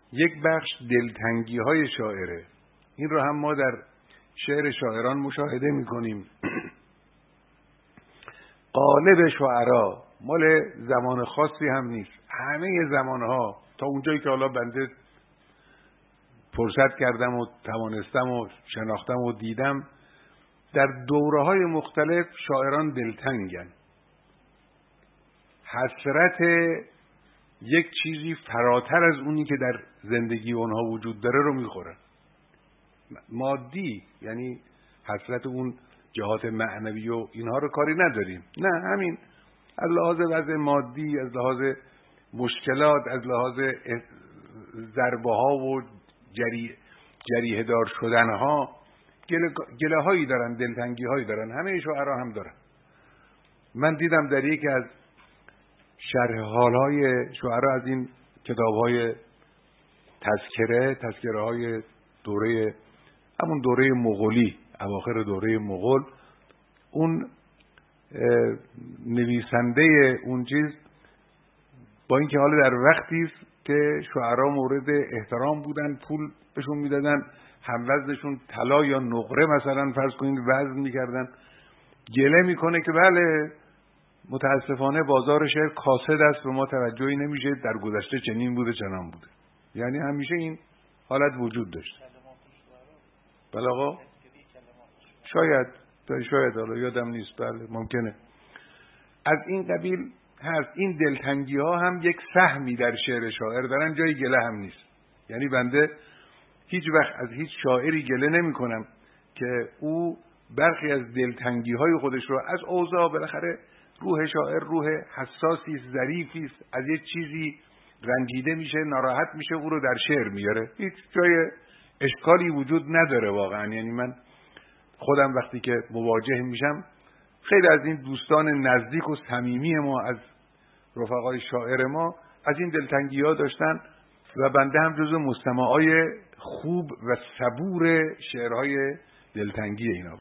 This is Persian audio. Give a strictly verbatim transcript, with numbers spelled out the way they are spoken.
یک بخش دلتنگی های شاعره. این رو هم ما در شعر شاعران مشاهده میکنیم. قالب شعرا مال زمان خاصی هم نیست، همه زمانها تا اونجایی که حالا بنده فرصت کردم و توانستم و شناختم و دیدم، در دوره‌های مختلف شاعران دلتنگن، حسرت یک چیزی فراتر از اونی که در زندگی اونها وجود داره رو میخورن. مادی، یعنی حسرت اون جهات معنوی و اینها رو کاری نداریم، نه، همین از لحاظ وضع مادی، از لحاظ مشکلات، از لحاظ ضربه ها و جری جریحه دار شدن ها گله, گله هایی دارن، دلتنگی هایی دارن. همه شاعرها هم دارن. من دیدم در یکی از شرح حال های شعرا از این کتاب های تذکره تذکره های دوره همون دوره مغولی، اواخر دوره مغول، اون نویسنده اون چیز با اینکه حالا در وقتی است که شعرا مورد احترام بودن، پول بهشون میدادن، هم وزنشون طلا یا نقره مثلا فرض کنید وزن میکردن، گله میکنه که بله متاسفانه بازار شعر کاسد است و ما توجهی نمیشه، در گذشته چنین بوده چنان بوده. یعنی همیشه این حالت وجود داشت. بله آقا، شاید شاید حالا یادم نیست، بله ممکنه از این قبیل هست. این دلتنگی ها هم یک سهمی در شعر شاعر دارن، جای گله هم نیست. یعنی بنده هیچ وقت از هیچ شاعری گله نمی کنم که او برخی از دلتنگی های خودش رو از اوضاع، بالاخره روح شاعر روح حساسی است، ظریفی است، از یک چیزی رنجیده میشه، ناراحت میشه، او رو در شعر میاره. هیچ جای اشکالی وجود نداره واقعا. یعنی من خودم وقتی که مواجه میشم، خیلی از این دوستان نزدیک و صمیمی ما از رفقای شاعر ما از این دلتنگی ها داشتن و بنده هم جزو مستمعای خوب و صبور شعرهای دلتنگی اینا